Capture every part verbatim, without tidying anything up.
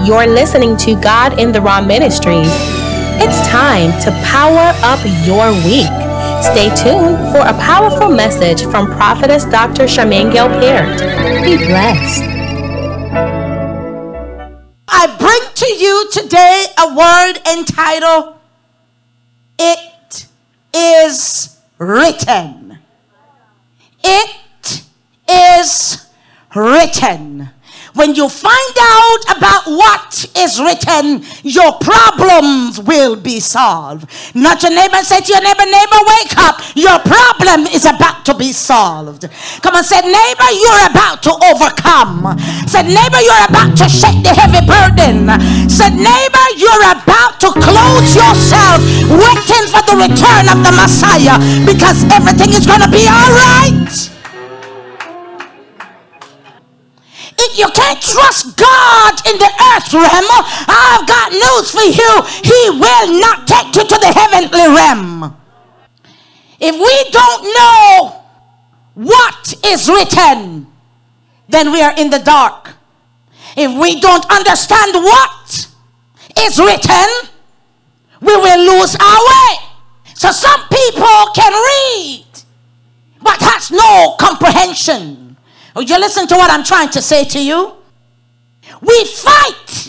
You're listening to God in the Raw Ministries. It's time to power up your week. Stay tuned for a powerful message from Prophetess Doctor Charmaine Gale-Peart. Be blessed. I bring to you today a word entitled, It is Written. It is written. When you find out about what is written, your problems will be solved. Not your neighbor, say to your neighbor, neighbor, wake up. Your problem is about to be solved. Come on, say, neighbor, you're about to overcome. Say, neighbor, you're about to shake the heavy burden. Say, neighbor, you're about to clothe yourself, waiting for the return of the Messiah, because everything is going to be all right. If you can't trust God in the earth realm, I've got news for you. He will not take you to the heavenly realm. If we don't know what is written, then we are in the dark. If we don't understand what is written, we will lose our way. So some people can read, but has no comprehension. Would you listen to what I'm trying to say to you? We fight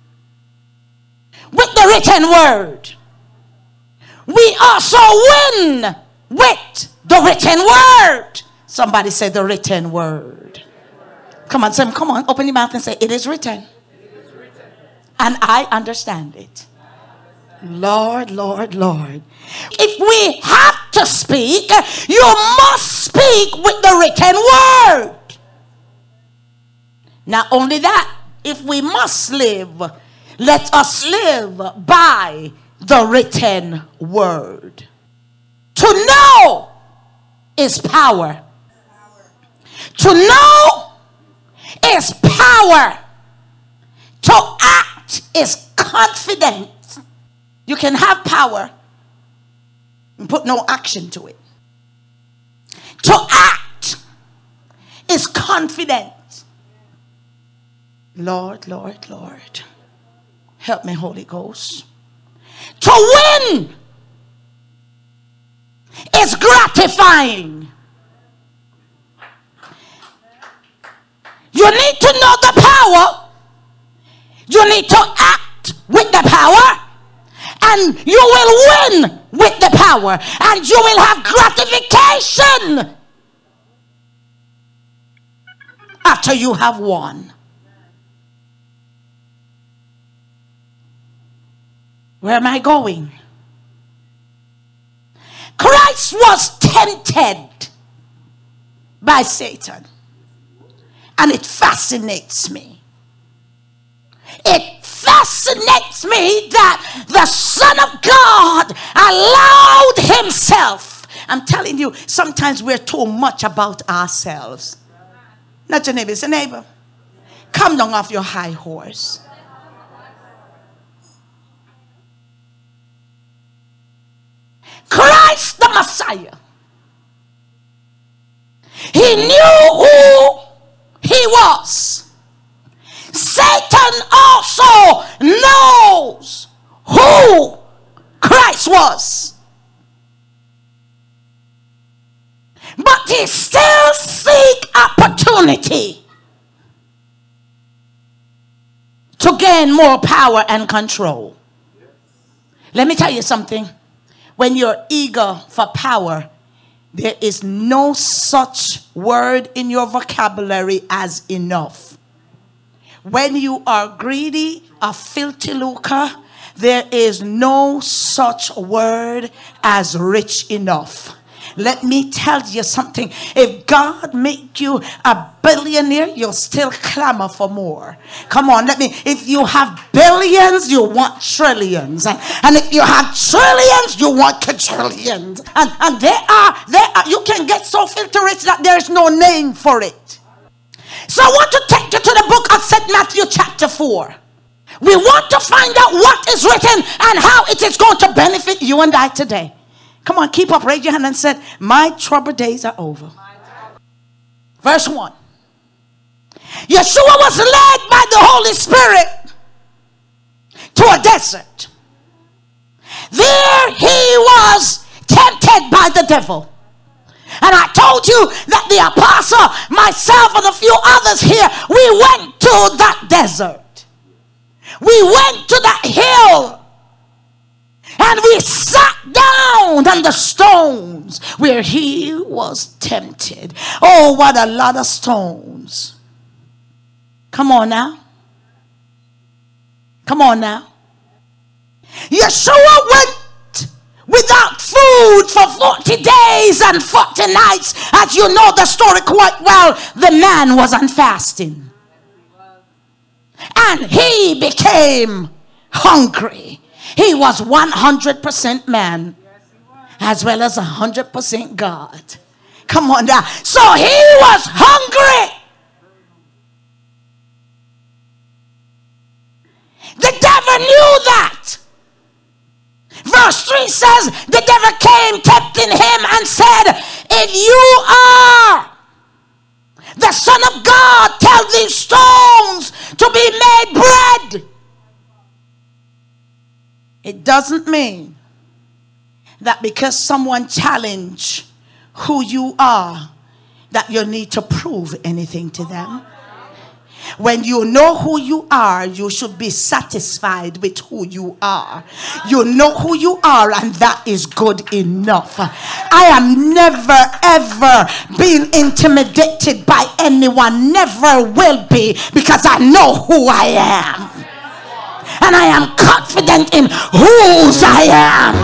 with the written word. We also win with the written word. Somebody say the written word. Come on, say, come on, open your mouth and say, it is written. It is written. And I understand it. Lord, Lord, Lord. If we have to speak, you must speak with the written word. Not only that, if we must live, let us live by the written word. To know is power. To know is power. To act is confidence. You can have power and put no action to it. To act is confidence. Lord, Lord, Lord, help me, Holy Ghost. To win is gratifying. You need to know the power. You need to act with the power. And you will win with the power. And you will have gratification after you have won. Where am I going? Christ was tempted by Satan. And it fascinates me. It fascinates me that the Son of God allowed himself. I'm telling you, sometimes we're too much about ourselves. Not your neighbor, it's a neighbor. Come down off your high horse. Christ the Messiah. He knew who he was. Satan also knows who Christ was. But he still seeks opportunity to gain more power and control. Let me tell you something. When you're eager for power, there is no such word in your vocabulary as enough. When you are greedy, a filthy lucre, there is no such word as rich enough. Let me tell you something. If God make you a billionaire, you'll still clamor for more. Come on, let me. If you have billions, you want trillions. And, and if you have trillions, you want quadrillions. And, and there are, there are, you can get so filthy rich that there is no name for it. So I want to take you to the book of Saint Matthew chapter four. We want to find out what is written and how it is going to benefit you and I today. Come on, keep up, raise your hand and say, my troubled days are over. Verse one. Yeshua was led by the Holy Spirit to a desert. There he was tempted by the devil. And I told you that the apostle, myself, and a few others here, we went to that desert. We went to that hill. And we sat down on the stones where he was tempted. Oh, what a lot of stones. Come on now. Come on now. Yeshua went without food for forty days and forty nights. As you know the story quite well, the man was on fasting. And he became hungry. He was one hundred percent man as well as one hundred percent God. Come on now. So he was hungry. The devil knew that. Verse three says, the devil came tempting him and said, if you are the Son of God, tell these stones to be made bread. It doesn't mean that because someone challenge who you are, that you need to prove anything to them. When you know who you are, you should be satisfied with who you are. You know who you are, and that is good enough. I am never ever being intimidated by anyone. Never will be, because I know who I am. And I am confident in whose I am.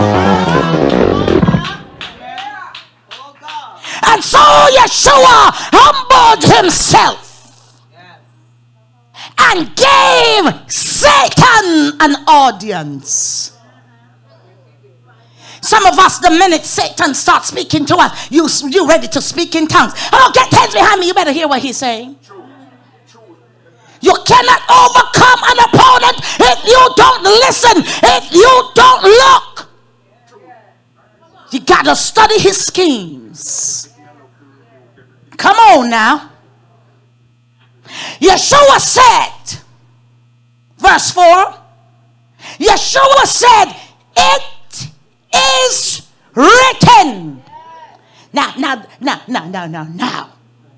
And so Yeshua humbled himself and gave Satan an audience. Some of us, the minute Satan starts speaking to us, you you ready to speak in tongues. Oh, get hands behind me. You better hear what he's saying. You cannot overcome an opponent if you don't listen, if you don't look. You got to study his schemes. Come on now. Yeshua said, verse four, Yeshua said, it is written. Now, now, now, now, now, now, now.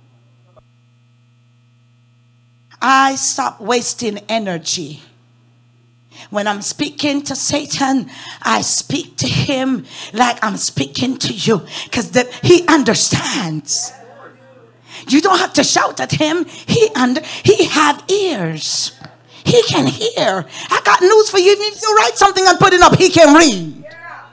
I stop wasting energy. When I'm speaking to Satan, I speak to him like I'm speaking to you, because he understands. You don't have to shout at him. He under he have ears. He can hear. I got news for you. If you write something and put it up, he can read.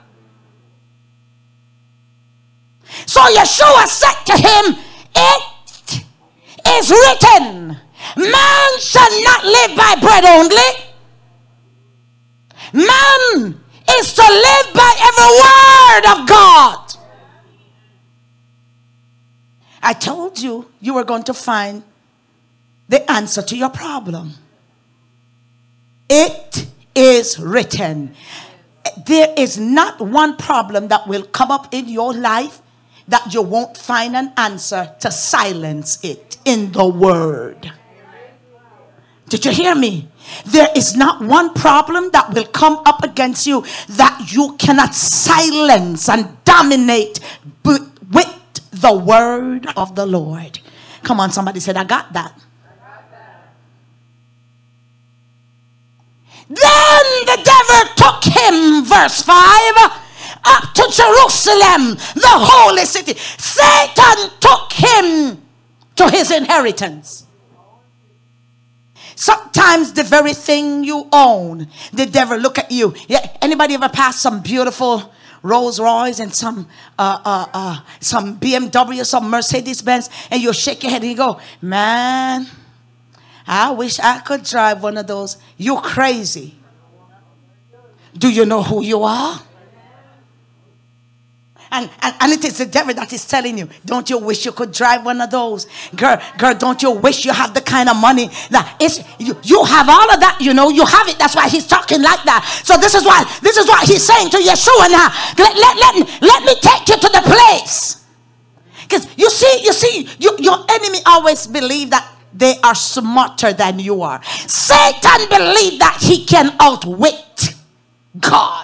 So Yeshua said to him, it is written, man shall not live by bread only. Man is to live by every word of God. I told you you were going to find the answer to your problem. It is written. There is not one problem that will come up in your life that you won't find an answer to silence it in the word. Did you hear me? There is not one problem that will come up against you that you cannot silence and dominate with the word of the Lord. Come on, somebody said, I got that. Then the devil took him, verse five, up to Jerusalem, the holy city. Satan took him to his inheritance. Sometimes the very thing you own, the devil look at you. Yeah, anybody ever pass some beautiful Rolls Royce and some uh, uh, uh, some B M W, some Mercedes Benz, and you shake your head and you go, man, I wish I could drive one of those. You crazy. Do you know who you are? And, and, and it is the devil that is telling you, don't you wish you could drive one of those? Girl, girl, don't you wish you have the kind of money that it's, you, you have all of that, you know, you have it. That's why he's talking like that. So this is why, this is what he's saying to Yeshua now. Let, let, let, let me take you to the place. Because you see, you see, you, your enemy always believe that they are smarter than you are. Satan believes that he can outwit God.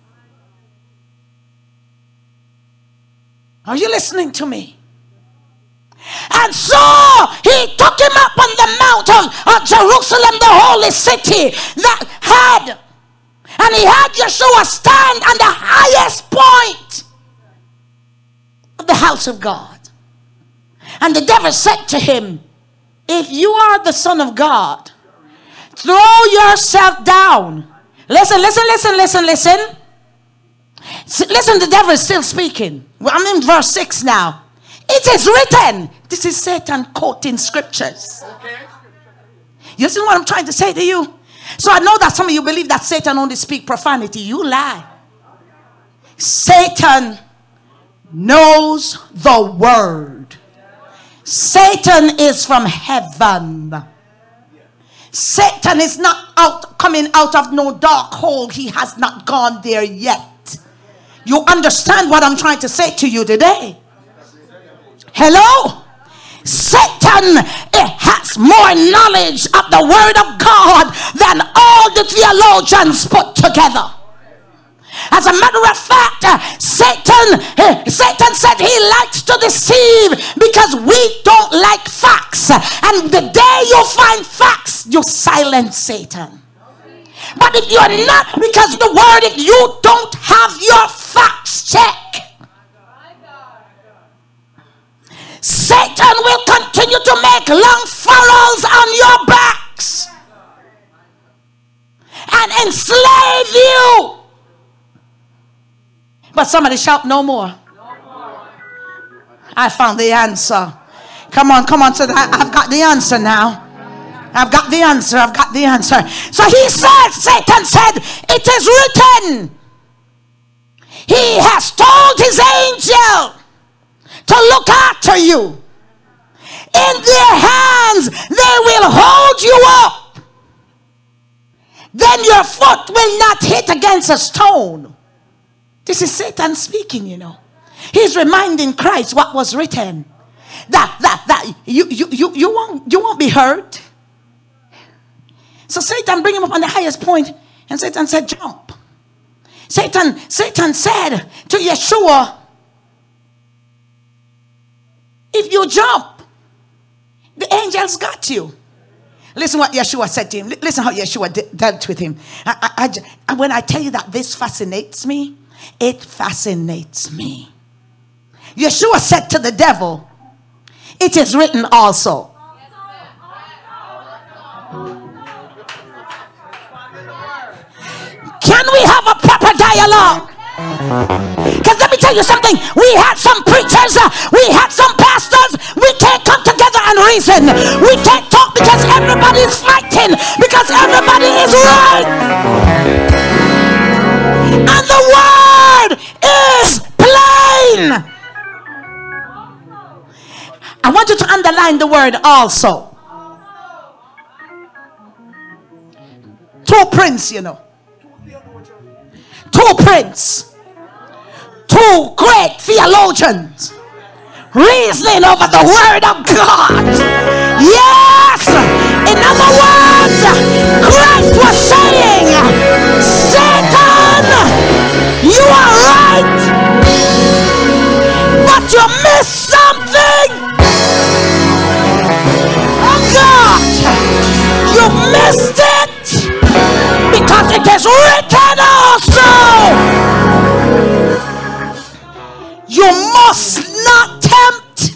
Are you listening to me? And so he took him up on the mount of, of Jerusalem, the holy city that had, and he had Yeshua stand on the highest point of the house of God. And the devil said to him, if you are the Son of God, throw yourself down. Listen, listen, listen, listen, listen. Listen, the devil is still speaking. I'm in verse six now. It is written. This is Satan quoting scriptures. You see what I'm trying to say to you? So I know that some of you believe that Satan only speaks profanity. You lie. Satan knows the word. Satan is from heaven. Satan is not out coming out of no dark hole. He has not gone there yet. You understand what I'm trying to say to you today? Hello? Satan has more knowledge of the word of God than all the theologians put together. As a matter of fact, uh, Satan, uh, Satan said he likes to deceive because we don't like facts. And the day you find facts, you silence Satan. But if you're not, because the word, if you don't have your facts checked, Satan will continue to make long furrows on your backs and enslave you. But somebody shout no more. No more. I found the answer. Come on, come on. So I've got the answer now. I've got the answer. I've got the answer. So he said, Satan said, it is written. He has told his angel to look after you. In their hands they will hold you up. Then your foot will not hit against a stone. This is Satan speaking, you know. He's reminding Christ what was written. That that that you you you, you won't you won't be hurt. So Satan bring him up on the highest point, and Satan said, jump. Satan, Satan said to Yeshua, if you jump, the angels got you. Listen what Yeshua said to him. Listen how Yeshua de- dealt with him. I, I, I, when I tell you that this fascinates me, it fascinates me. Yeshua said to the devil, it is written also. Can we have a proper dialogue? Because let me tell you something. We had some preachers, uh, we had some pastors. We can't come together and reason. We can't talk because everybody is fighting, because everybody is right. And the word is plain. I want you to underline the word also. Two prince, you know. Two prince. Two great theologians reasoning over the word of God. Yes. In other words, Christ was saying, Satan, you are right, but you missed something. Oh God, you missed it, because it is written also. You must not tempt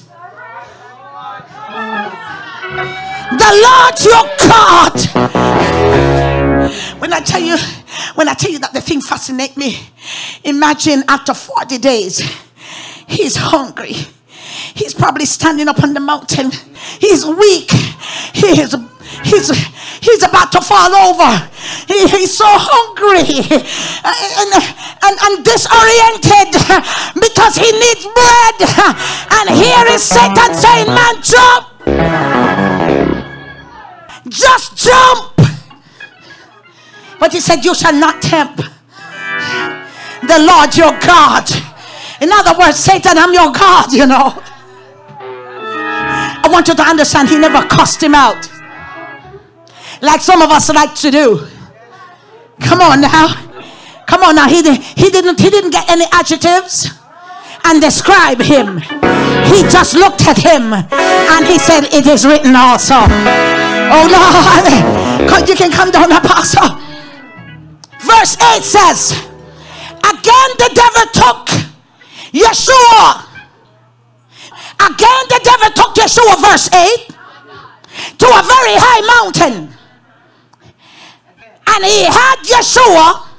the Lord your God. When I tell you, when I tell you that the thing fascinates me, imagine after forty days, he's hungry. He's probably standing up on the mountain. He's weak. He is He's, he's about to fall over. He, he's so hungry and, and, and disoriented because he needs bread. And here is Satan saying, man, jump. Just jump. But he said, you shall not tempt the Lord your God. In other words, Satan, I'm your God, you know. I want you to understand, he never cussed him out like some of us like to do. Come on now. Come on now. He, did, he didn't he didn't get any adjectives and describe him. He just looked at him and he said, it is written also. Oh Lord, you can come down, Apostle. Verse eight says, again the devil took Yeshua. Again the devil took Yeshua, verse eight, to a very high mountain. And he had Yeshua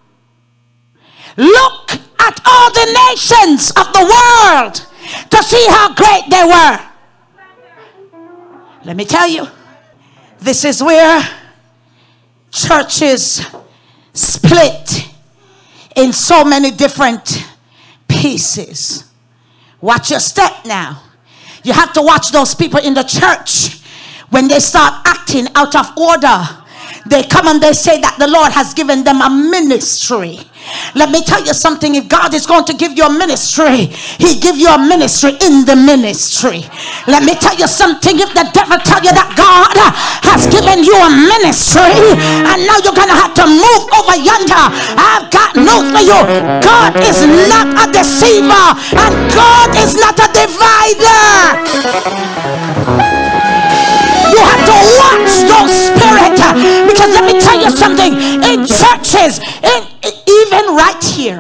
look at all the nations of the world to see how great they were. Let me tell you, this is where churches split in so many different pieces. Watch your step now. You have to watch those people in the church when they start acting out of order. They come and they say that the Lord has given them a ministry. Let me tell you something. If God is going to give you a ministry, he give you a ministry in the ministry. Let me tell you something. If the devil tell you that God has given you a ministry and now you're going to have to move over yonder, I've got news for you. God is not a deceiver and God is not a divider. You have to watch those spirits, because let me tell you something, in churches, in, even right here,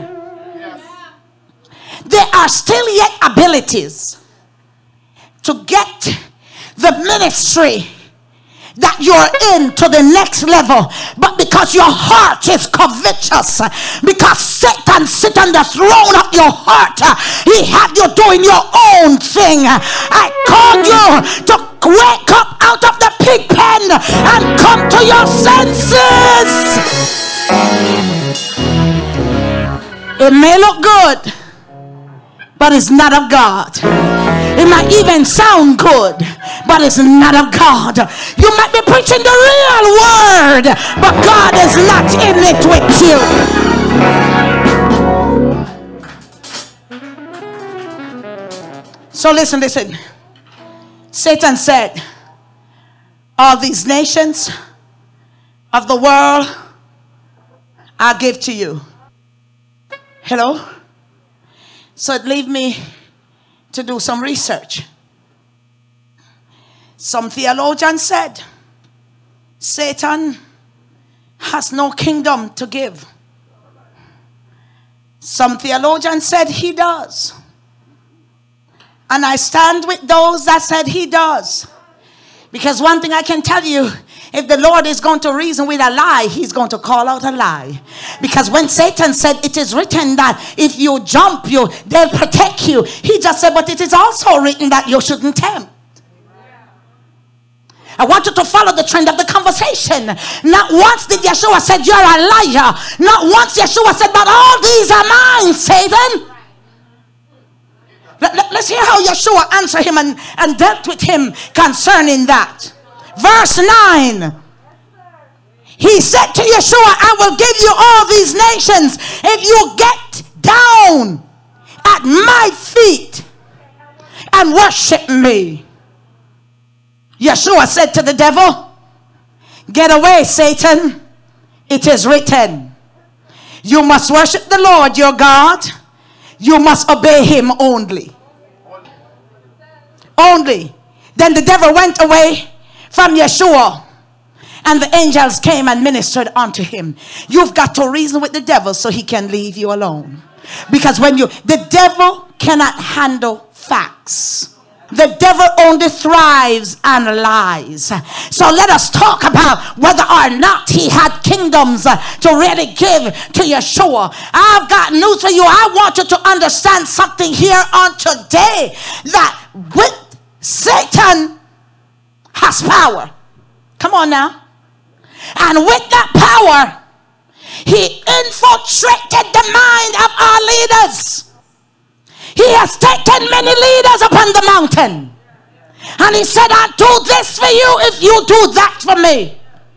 there are still yet abilities to get the ministry that you're in to the next level, but because your heart is covetous, because Satan sit on the throne of your heart, he had you doing your own thing. I called you to wake up out of the pig pen and come to your senses. It may look good, but it's not of God. It might even sound good, but it's not of God. You might be preaching the real word, but God is not in it with you. So listen, listen. Satan said, all these nations of the world I give to you. Hello? So it leaves me to do some research. Some theologians said Satan has no kingdom to give. Some theologians said he does. And I stand with those that said he does. Because one thing I can tell you, if the Lord is going to reason with a lie, he's going to call out a lie. Because when Satan said it is written that if you jump, you they'll protect you, he just said, but it is also written that you shouldn't tempt. I want you to follow the trend of the conversation. Not once did Yeshua said you're a liar. Not once Yeshua said, but all these are mine, Satan. Let, let, let's hear how Yeshua answered him and, and dealt with him concerning that. Verse nine. He said to Yeshua, I will give you all these nations if you get down at my feet and worship me. Yeshua said to the devil, get away, Satan. It is written, you must worship the Lord your God. You must obey him only. Only. Then the devil went away from Yeshua, and the angels came and ministered unto him. You've got to reason with the devil so he can leave you alone. Because when you, the devil cannot handle facts. The devil only thrives on lies. So let us talk about whether or not he had kingdoms uh, to really give to Yeshua. I've got news for you. I want you to understand something here on today, that with Satan has power. Come on now. And with that power, he infiltrated the mind of our leaders. He has taken many leaders upon the mountain. And he said, I'll do this for you if you do that for me.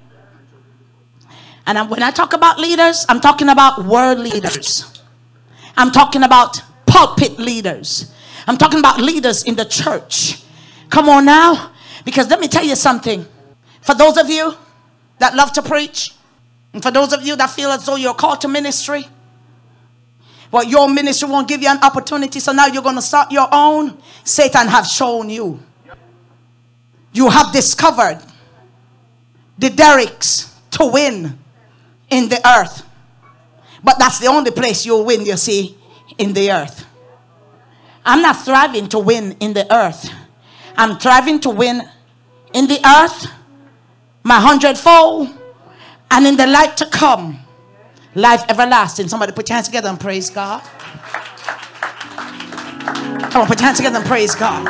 And when I talk about leaders, I'm talking about world leaders. I'm talking about pulpit leaders. I'm talking about leaders in the church. Come on now. Because let me tell you something. For those of you that love to preach, and for those of you that feel as though you're called to ministry, well, your ministry won't give you an opportunity, so now you're going to start your own. Satan have shown you. You have discovered the derricks to win in the earth. But that's the only place you'll win, you see, in the earth. I'm not thriving to win in the earth. I'm thriving to win in the earth, my hundredfold, and in the light to come, life everlasting. Somebody put your hands together and praise God. Come on, put your hands together and praise God.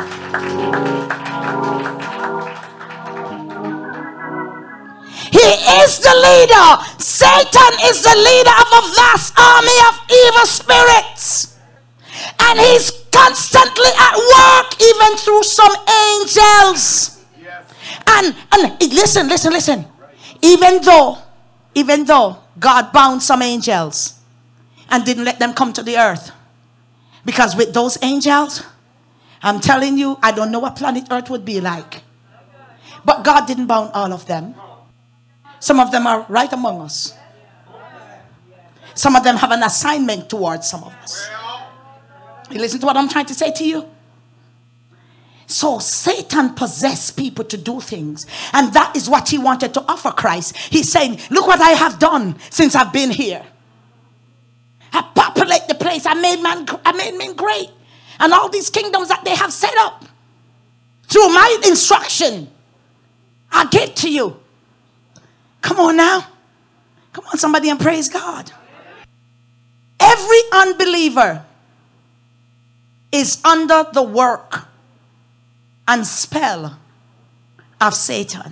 He is the leader. Satan is the leader of a vast army of evil spirits. And he's constantly at work, even through some angels. Yes. And, and listen, listen, listen. Even though, even though God bound some angels and didn't let them come to the earth. Because with those angels, I'm telling you, I don't know what planet Earth would be like. But God didn't bound all of them. Some of them are right among us. Some of them have an assignment towards some of us. You listen to what I'm trying to say to you? So Satan possessed people to do things. And that is what he wanted to offer Christ. He's saying, look what I have done since I've been here. I populate the place. I made man, I made men great. And all these kingdoms that they have set up. Through my instruction, I give to you. Come on now. Come on, somebody, and praise God. Every unbeliever is under the work and spell of Satan.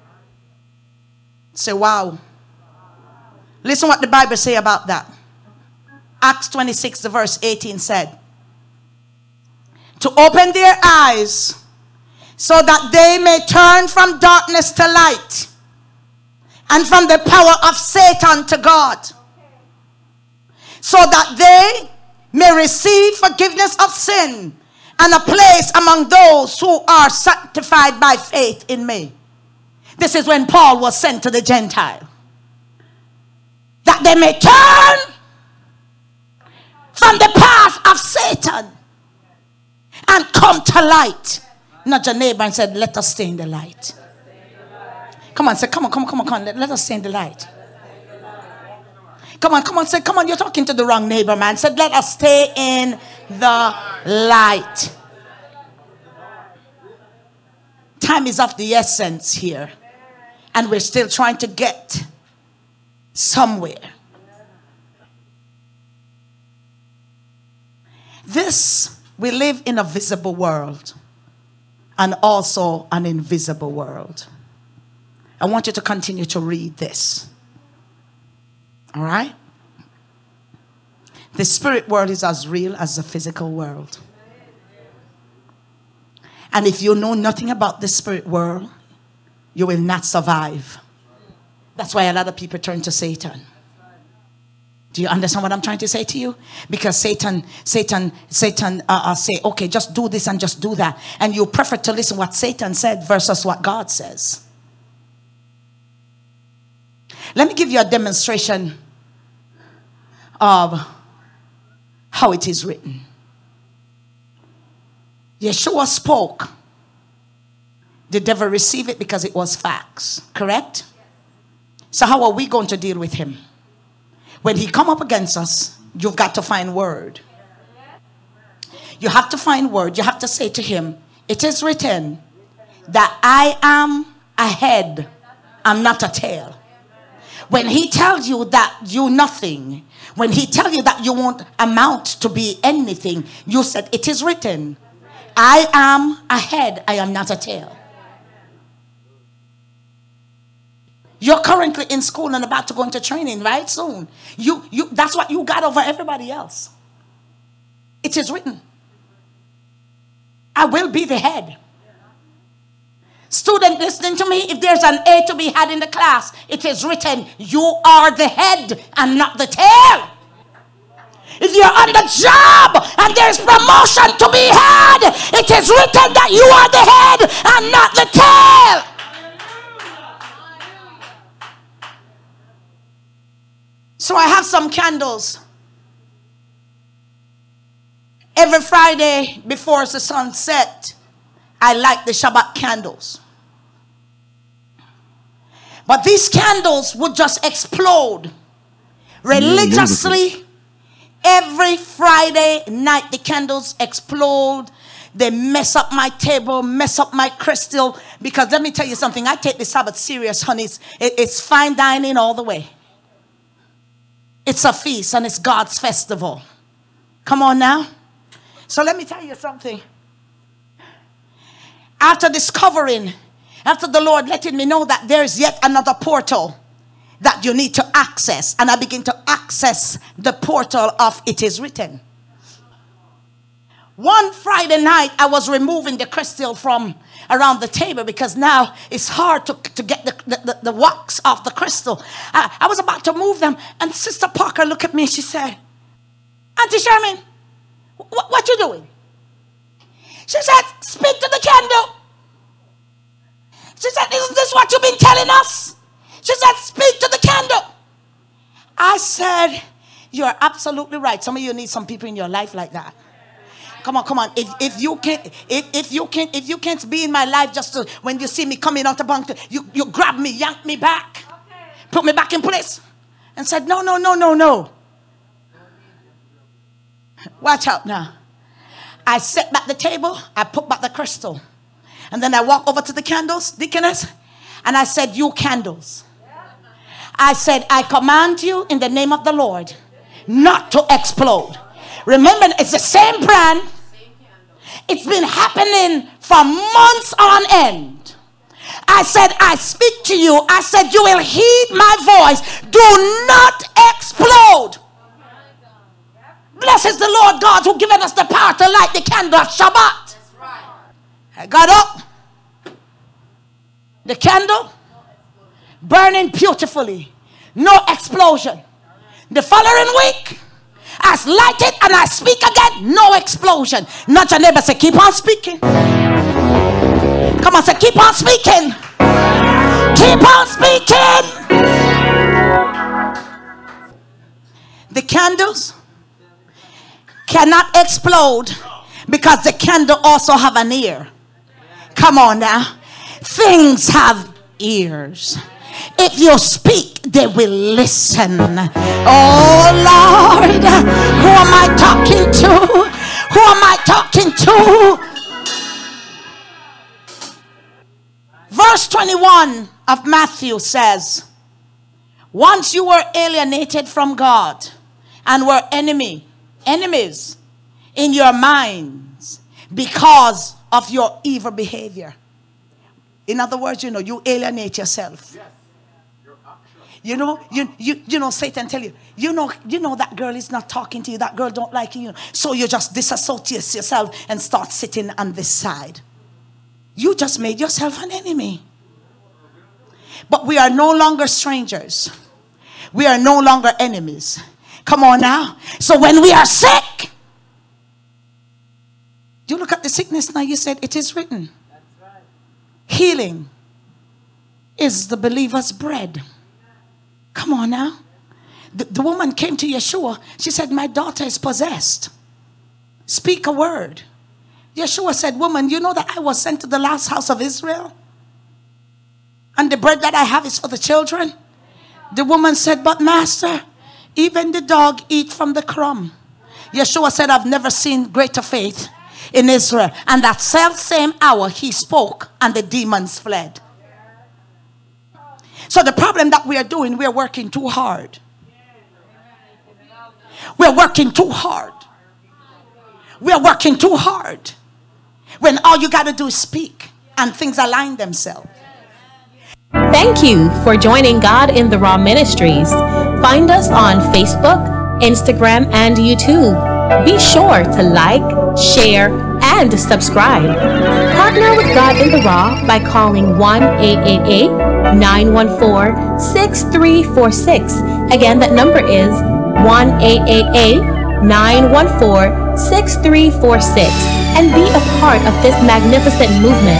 Say, wow. Listen what the Bible say about that. Acts twenty-six, the verse eighteen said, to open their eyes so that they may turn from darkness to light and from the power of Satan to God, so that they may receive forgiveness of sin and a place among those who are sanctified by faith in me. This is when Paul was sent to the Gentile. That they may turn from the path of Satan and come to light. Not your neighbor and said, let us stay in the light. Come on, say, come on, come on, come on, come on. Let, let us stay in the light. Come on, come on, say, come on, you're talking to the wrong neighbor, man. Said, let us stay in the light. Time is of the essence here. And we're still trying to get somewhere. This, we live in a visible world and also an invisible world. I want you to continue to read this. All right? The spirit world is as real as the physical world. And if you know nothing about the spirit world, you will not survive. That's why a lot of people turn to Satan. Do you understand what I'm trying to say to you? Because Satan, Satan, Satan uh, uh, say, okay, just do this and just do that. And you prefer to listen what Satan said versus what God says. Let me give you a demonstration of how it is written. Yeshua spoke. The devil received it because it was facts. Correct? So how are we going to deal with him? When he come up against us, you've got to find word. You have to find word. You have to say to him, it is written that I am a head, I'm not a tail. When he tells you that you're nothing, when he tells you that you won't amount to be anything, you said, it is written, I am a head, I am not a tail. You're currently in school and about to go into training, right? Soon. You, you, that's what you got over everybody else. It is written. I will be the head. Student listening to me, if there's an A to be had in the class, it is written, you are the head and not the tail. If you're on the job and there's promotion to be had, it is written that you are the head have some candles. Every Friday before the sun set, I light the Shabbat candles. But these candles would just explode religiously. Every Friday night, the candles explode. They mess up my table, mess up my crystal. Because let me tell you something. I take the Sabbath serious, honey. It's, it's fine dining all the way. It's a feast and it's God's festival. Come on now. So let me tell you something. After discovering, after the Lord letting me know that there's yet another portal that you need to access, and I begin to access the portal of It Is Written. One Friday night, I was removing the crystal from around the table because now it's hard to, to get the, the, the wax off the crystal. I, I was about to move them, and Sister Parker looked at me and she said, Auntie Sherman, what, what you doing? She said, speak to the candle. She said, isn't this what you've been telling us? She said, speak to the candle. I said, you're absolutely right. Some of you need some people in your life like that. Come on, come on. If, if you can't, if, if you can't, if you can't be in my life just to, when you see me coming out the bunk, you, you grab me, yank me back, put me back in place, and said, no, no, no, no, no. Watch out now. I set back the table, I put back the crystal, and then I walk over to the candles, deaconess, and I said, you candles. I said, I command you in the name of the Lord not to explode. Remember, it's the same brand. It's been happening for months on end. I said, I speak to you. I said, you will heed my voice. Do not explode. Blessed is the Lord God who given us the power to light the candle of Shabbat. I got up. The candle burning beautifully. No explosion. The following week, I light it and I speak again. No explosion. Not your neighbor, say, keep on speaking. Come on, say, keep on speaking. Keep on speaking. The candles cannot explode because the candle also have an ear. Come on now. Things have ears. If you speak, they will listen. Oh Lord, who am I talking to? Who am I talking to? Verse twenty-one of Matthew says, once you were alienated from God and were enemy, enemies in your minds because of your evil behavior. In other words, you know, you alienate yourself. Yes. You know, you, you you know, Satan tell you, you know, you know that girl is not talking to you, that girl don't like you. So you just disassociate yourself and start sitting on this side. You just made yourself an enemy. But we are no longer strangers. We are no longer enemies. Come on now. So when we are sick, you look at the sickness now, you said, it is written. That's right. Healing is the believer's bread. Come on now. The, the woman came to Yeshua. She said, my daughter is possessed. Speak a word. Yeshua said, woman, you know that I was sent to the last house of Israel? And the bread that I have is for the children? The woman said, but master, even the dog eat from the crumb. Yeshua said, I've never seen greater faith in Israel. And that self-same hour he spoke and the demons fled. So the problem that we are doing, we are working too hard. We're working too hard. We're working too hard. When all you got to do is speak and things align themselves. Thank you for joining God in the Raw Ministries. Find us on Facebook, Instagram, and YouTube. Be sure to like, share, and subscribe. Partner with God in the Raw by calling one eight eight eight, nine one four, six three four six. Again, that number is one eight eight eight, nine one four, six three four six. And be a part of this magnificent movement